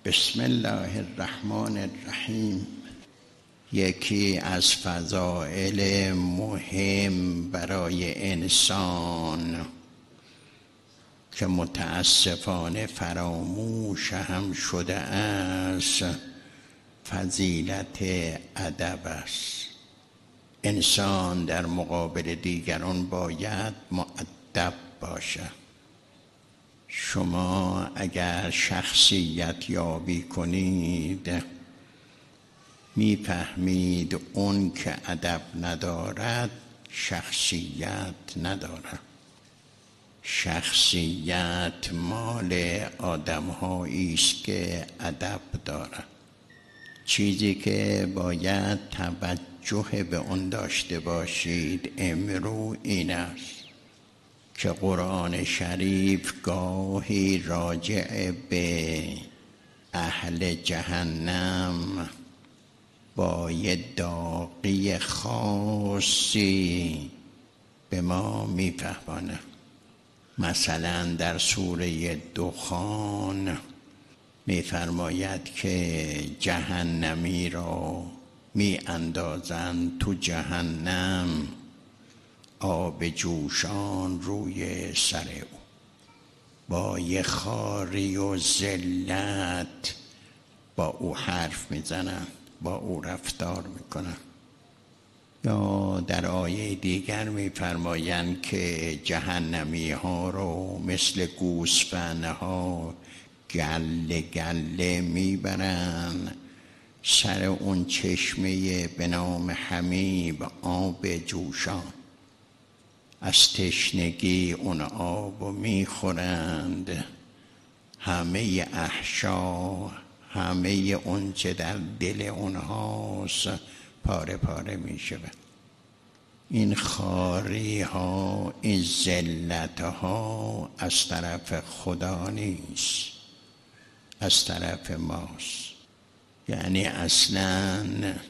بسم الله الرحمن الرحیم. یکی از فضائل مهم برای انسان که متاسفانه فراموش هم شده است فضیلت ادب است. انسان در مقابل دیگران باید مؤدب باشد. شما اگر شخصیت یابی کنید میفهمید اون که ادب ندارد شخصیت ندارد. شخصیت مال آدم‌هایی است که ادب دارد. چیزی که باید توجه به اون داشته باشید امرو این است که قرآن شریف گاهی راجع به اهل جهنم با یه داغی خاصی به ما میفهمانه. مثلا در سوره دخان میفرماید که جهنمی را می اندازند تو جهنم آب جوشان روی سر او، با یه خاری و ذلت با او حرف میزنن، با او رفتار میکنن. یا در آیه دیگر میفرمایند که جهنمی ها رو مثل گوسفندها گله گله میبرن سر اون چشمه به نام حمیب آب جوشان. از تشنگی اون آب میخورند، همه احشا، همه اون چه در دل اونهاست پاره پاره میشه. این خاری ها، این ذلت ها از طرف خدا نیست، از طرف ماست. یعنی اصلاً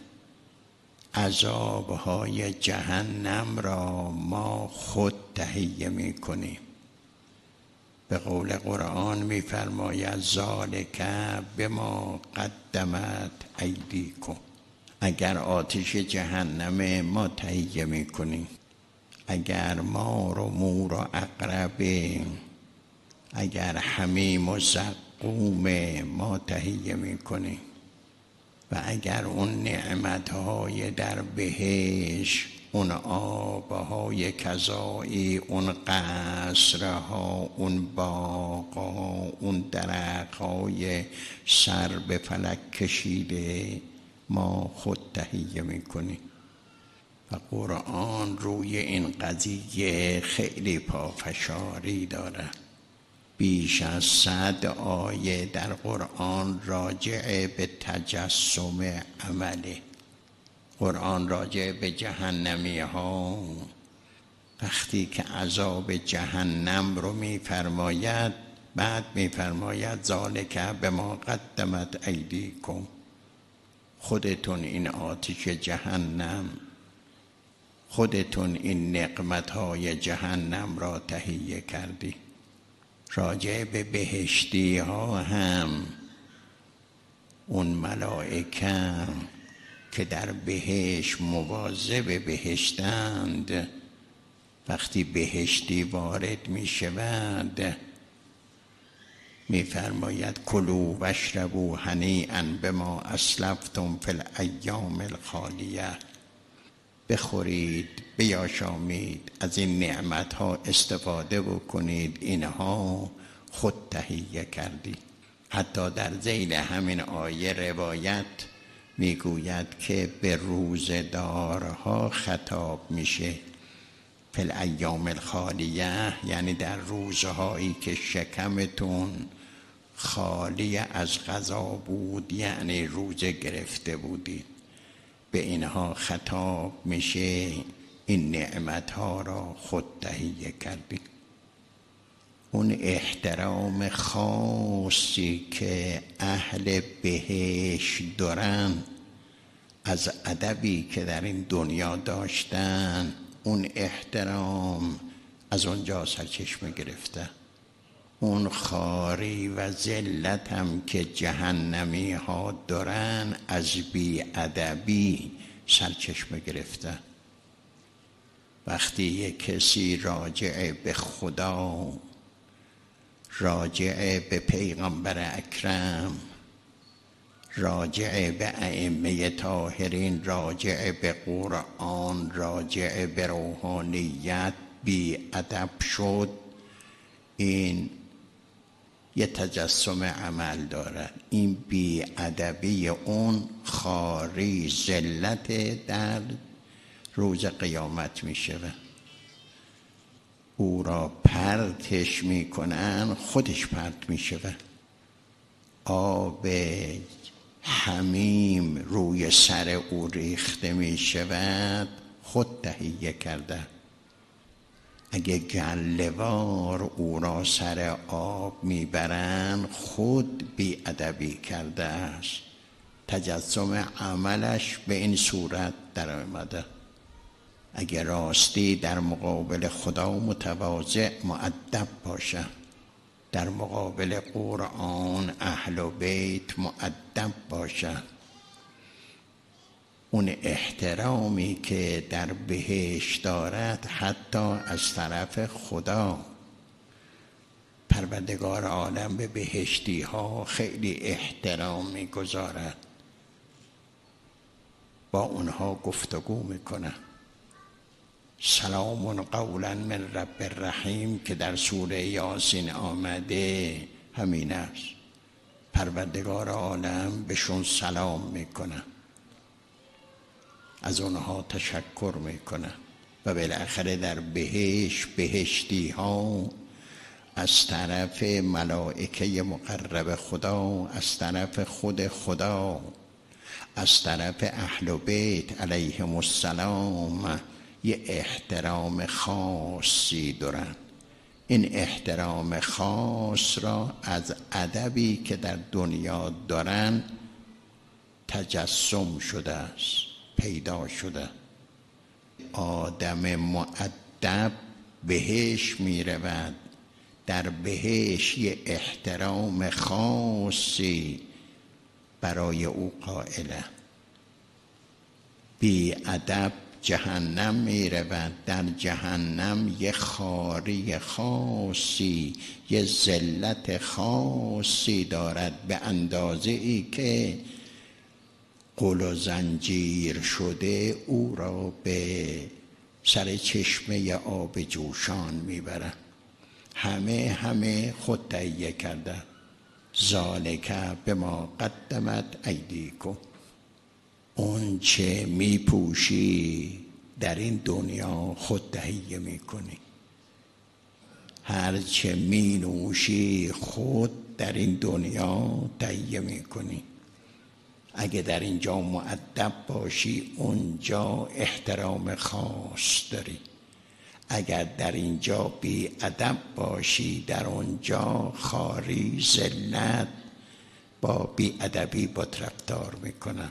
عذابهای جهنم را ما خود تهیه میکنیم. به قول قرآن میفرماید ذالک بما قدمت ایدیکم. اگر آتش جهنم ما تهیه میکنیم، اگر مار و مور و عقرب، اگر حمیم و زقوم ما تهیه میکنیم، و اگر اون نعمتهای در بهشت، اون آبهای کذایی، اون قصرها، اون باغها، اون درختهای سر به فلک کشیده ما خود تهیه میکنیم. و قرآن روی این قضیه خیلی پافشاری داره. بیش از 100 آیه در قرآن راجع به تجسم عمله. قرآن راجع به جهنمی ها وقتی که عذاب جهنم رو میفرماید، بعد میفرماید ذالک بما قدمت ایدیکم. خودتون این آتش جهنم، خودتون این نقمت‌های جهنم را تهیه کردی. راجع به بهشتی ها هم اون ملائکه که در بهشت مواظب بهشتند، وقتی بهشتی وارد می شود میفرماید کلوا واشربوا هنیئا بما اسلفتم فی الایام الخالیه. بخورید، بیاشامید، از این نعمت ها استفاده بکنید، اینها خود تهیه کردی. حتی در ذیل همین آیه روایت میگوید که به روزدارها خطاب میشه. فی الایام الخالیه یعنی در روزهایی که شکمتون خالی از غذا بود، یعنی روزه گرفته بودید. به اینها خطاب میشه این نعمتها را خود تهیه کردی. اون احترام خاصی که اهل بهشت دارن از ادبی که در این دنیا داشتن، اون احترام از اونجا سرچشمه گرفته. اون خاری و ذلت هم که جهنمی ها دارن از بی‌ادبی سرچشمه گرفته. وقتی یک کسی راجع به خدا، راجع به پیغمبر اکرم، راجع به ائمه طاهرین، راجع به قرآن، راجع به روحانیت بی‌ادب شد، این یه تجسم عمل دارد. این بی‌ادبی اون خاری ذلت در روز قیامت می شود. او را پرتش می کنن، خودش پرت می شود. آب حمیم روی سر او ریخته می شود، خود تهیه کرده. اگه گله‌وار او را سر آب میبرن، خود بی‌ادبی کرده است. تجسم عملش به این صورت در آمده. اگه راستی در مقابل خدا متواضع مؤدب باشه، در مقابل قرآن اهل و بیت مؤدب باشه، اون احترامی که در بهشت دارد حتی از طرف خدا، پروردگار عالم به بهشتی ها خیلی احترام میگذارد، با اونها گفتگو میکنه. سلام قولا من رب الرحیم که در سوره یاسین آمده همین است. پروردگار عالم بهشون سلام میکنه، از اونها تشکر میکنه و بالاخره در بهشتی ها از طرف ملائکه مقرب خدا، از طرف خود خدا، از طرف اهل بیت علیهم السلام یه احترام خاصی دارن. این احترام خاص را از ادبی که در دنیا دارن تجسم شده است، پیدا شده. آدم مؤدب بهش می رود، در بهش یه احترام خاصی برای او قائله. بی ادب جهنم می رود، در جهنم یه خاری خاصی، یه ذلت خاصی دارد، به اندازه ای که قل و زنجیر شده او را به سر چشمه آب جوشان میبرن. همه خود تهیه کرده. ذالک بما قدمت ایدیکم. اون چه میپوشی در این دنیا خود تهیه میکنی، هر چه مینوشی خود در این دنیا تهیه میکنی. اگه در اینجا مؤدب باشی اونجا احترام خاص داری، اگر در اینجا بی ادب باشی در اونجا خاری ذلت با بی ادبی با رفتار میکنن.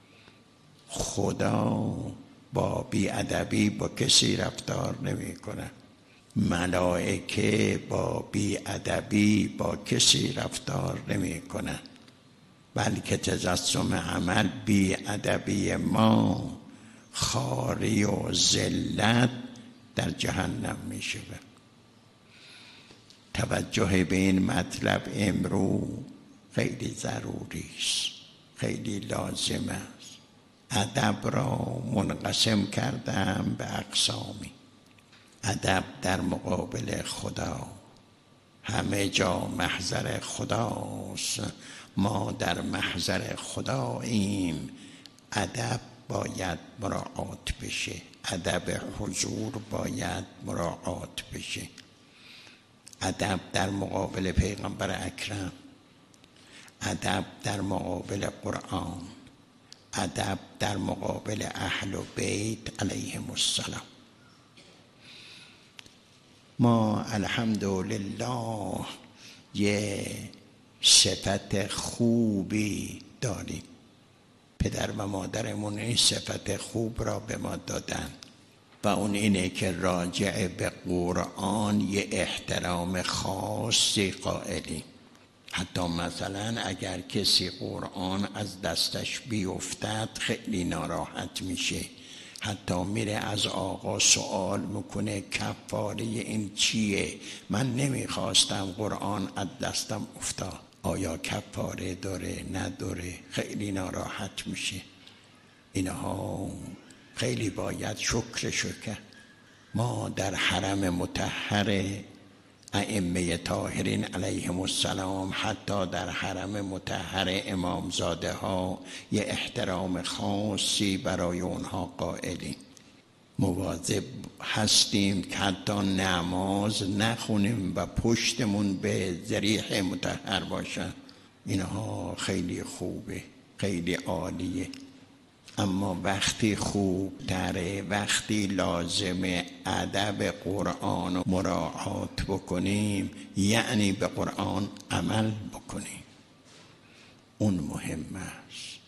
خدا با بی ادبی با کسی رفتار نمیکنه، ملائکه با بی ادبی با کسی رفتار نمیکنه، بلکه تجسم عمل بی ادبی ما خاری و ذلت در جهنم می شود. توجه به این مطلب امروز خیلی ضروری است، خیلی لازم است. ادب را منقسم کردم به اقسامی. ادب در مقابل خدا، همه جا محضر خداست، ما در محضر خداییم. ادب باید مراعات بشه، ادب حضور باید مراعات بشه. ادب در مقابل پیغمبر اکرم، ادب در مقابل قرآن، ادب در مقابل اهل بیت علیهم السلام. ما الحمدلله یه صفت خوبی داریم، پدر و مادرمون این صفت خوب را به ما دادن و اون اینه که راجع به قرآن یه احترام خاصی قائلی. حتی مثلا اگر کسی قرآن از دستش بیفتد خیلی ناراحت میشه، حتی میره از آقا سوال میکنه کفاره این چیه؟ من نمیخواستم قرآن از دستم افتاد، آیا کفاره داره نداره؟ خیلی ناراحت میشه. اینها خیلی باید شکرشو کرد. ما در حرم مطهر ائمه طاهرین علیهم السلام، حتی در حرم مطهر امامزاده ها یه احترام خاصی برای اونها قائلیم. مواظب هستیم که حتی نماز نخونیم و پشتمون به ذریح مطهر باشه. اینها خیلی خوبه، خیلی عالیه. اما وقتی خوب تره، وقتی لازمه ادب قرآن رو مراعات بکنیم، یعنی به قرآن عمل بکنیم، اون مهم است.